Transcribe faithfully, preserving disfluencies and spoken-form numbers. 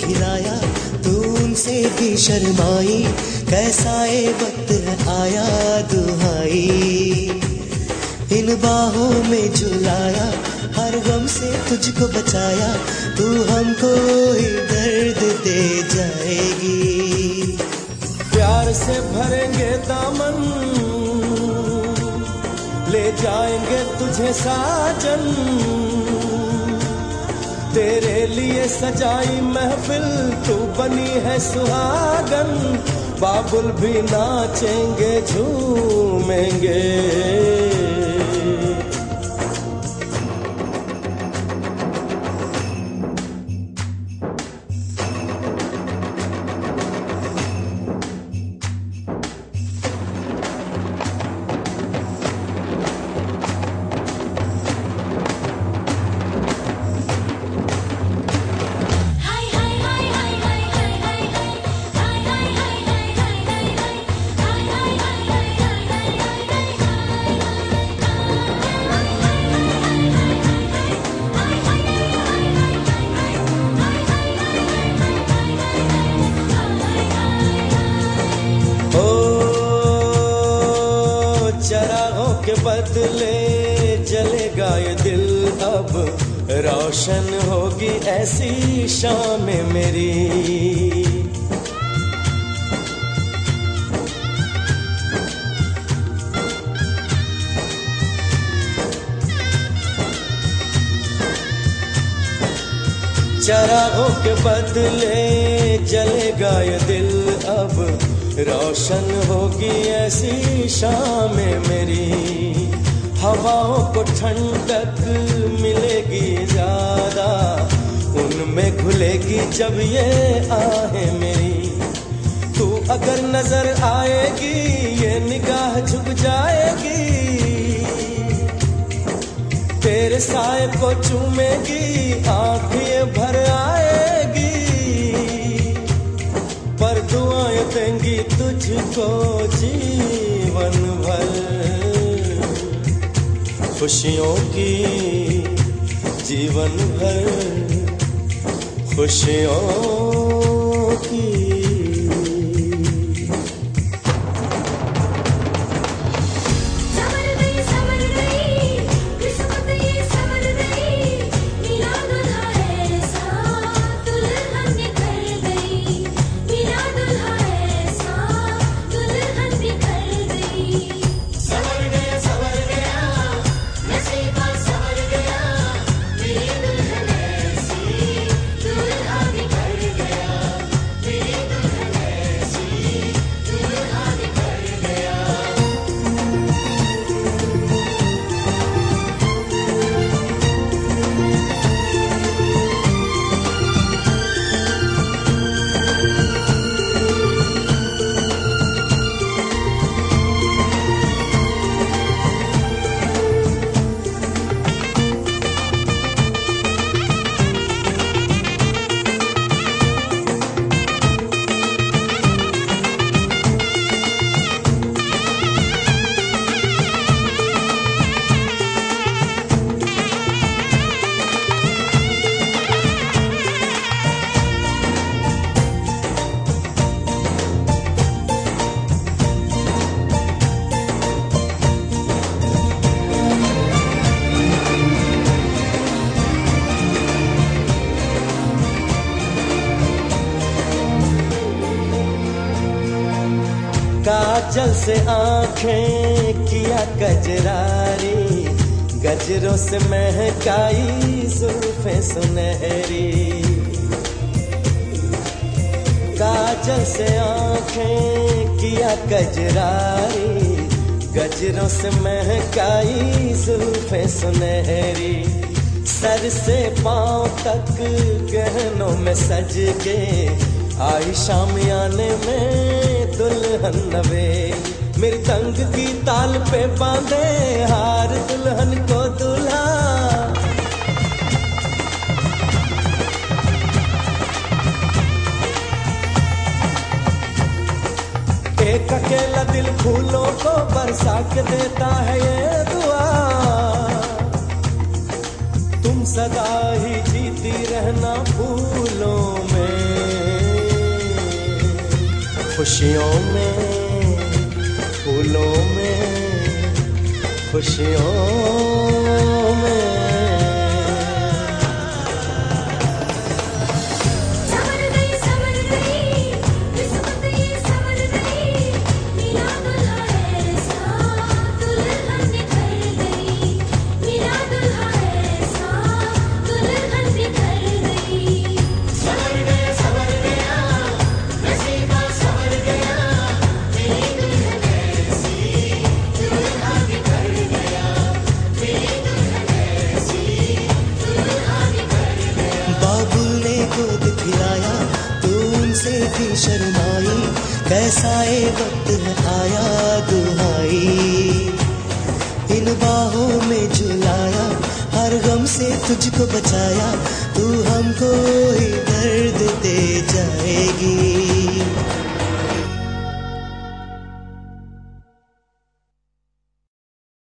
खिलाया, तू उनसे भी शर्माई, कैसा ये वक्त है आया दुहाई। इन बाहों में झुलाया, हर गम से तुझको बचाया, तू हमको ही दर्द दे जाएगी। प्यार से भरेंगे दामन, ले जाएंगे तुझे साजन, तेरे लिए सजाई महफिल, तू बनी है सुहागन, बाबुल भी नाचेंगे झूमेंगे। बदले जलेगा ये दिल, अब रोशन होगी ऐसी शाम मेरी। चरागों के बदले जलेगा ये दिल, अब रोशन होगी ऐसी शाम मेरी। हवाओं को ठंडक मिलेगी ज्यादा, उनमें घुलेगी जब ये आहें मेरी। तू अगर नजर आएगी ये निगाह झुक जाएगी, तेरे साए को चूमेगी आँखें भर आएगी, पर दुआएं देंगी तुझको जीवन भर। खुशियों की जीवन भर, खुशियों की। काजल से आंखें किया कजरारी, गजरों से महकाई जुल्फें सुनहरी। काजल से आंखें किया कजरारी, गजरों से महकाई जुल्फें सुनहरी। सर से पांव तक गहनों में सज के आई शामियाने में दुल्हन नवे। मृदंग की ताल पे बांधे हार दुल्हन को दूल्हा। एक अकेला दिल फूलों को बरसा के देता है ये दुआ, तुम सदा ही जीती रहना फूलों में। खुशियों में फूलों में खुशियों में शर्माई कैसा ये वक्त है आया दुहाई इन बाहों में झुलाया हर गम से तुझको बचाया तू हमको ही दर्द दे जाएगी।